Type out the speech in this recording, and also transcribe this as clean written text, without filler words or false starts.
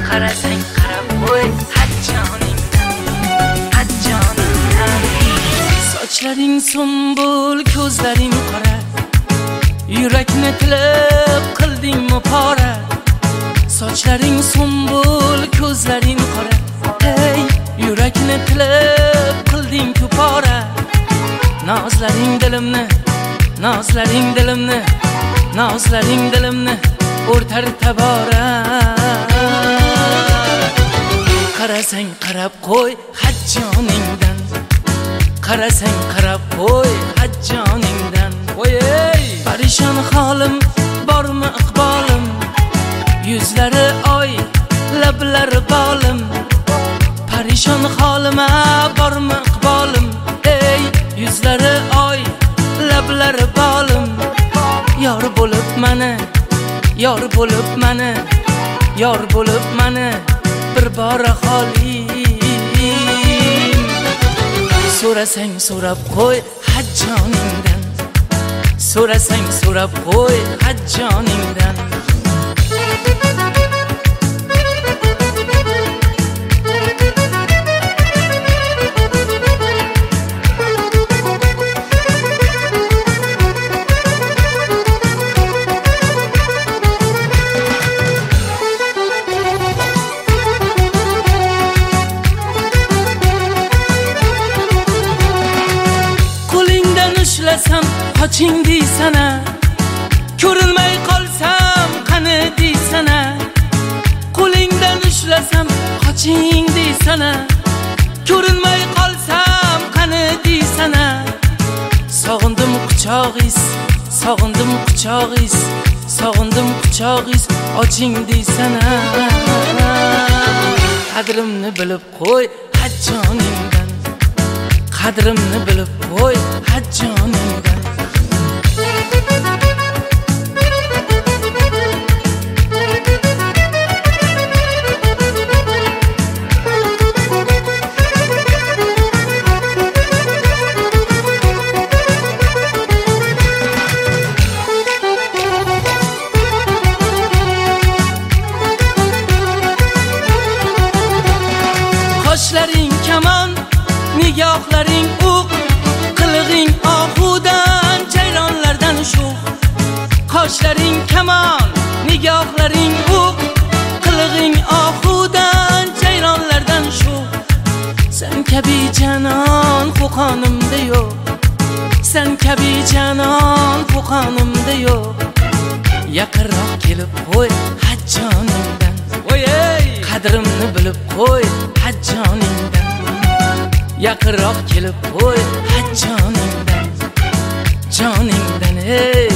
qarasang qarab qo'y hajjoningdan. Sochlaring sumbul, ko'zlaring qora, yurakni tilib qildingmi pora. Sochlaring sumbul, ko'zlaring qora, hey, yurakni tilib qilding-ku pora. Nozlaring dilimni, nozlaring dilimni, nozlaring dilimni o'rtar tabora. Qarasang qarab qo'y hajjoningdan, qarasang qarab qo'y hajjoningdan. Voy, parishon holim bormi iqbolim, yuzlari oy, lablari bolim. Parishon holima bormi iqbolim, ey, yuzlari oy, lablari bolim. Yor bo'lib mani, yor bo'lib mani, yor bo'lib mani bir bora holim. So'rasang so'rab qo'y hajjoningdan, so'rasang so'rab qo'y hajjoningdan. Qoching deysana, ko'rinmay qolsam qani deysana. Qo'lingdan ushlasam qoching deysana, ko'rinmay qolsam qani deysana. Sog'indim quchog'ingiz, sog'indim quchog'ingiz, sog'indim quchog'ingiz, oching deysana. Qadrimni bilib qo'y hajjoningdan, qadrimni bilib qo'y hajjoningdan. Qoshlaring kamon, nigohlaring o'q, qilig'ing ohudan, jayronlardan sho'x. Qoshlaring kamon, nigohlaring o'q, qilig'ing ohudan, jayronlardan sho'x. Sen kabi janon qo'qonimda yo'q, sen kabi janon qo'qonimda yo'q. Yaqinroq kelib qo'y hajjoningdan, voy, qadrimni bilib qo'y hajjoningdan. Yaqinroq kelib qo'y hajjoningdan, joningdan, ey.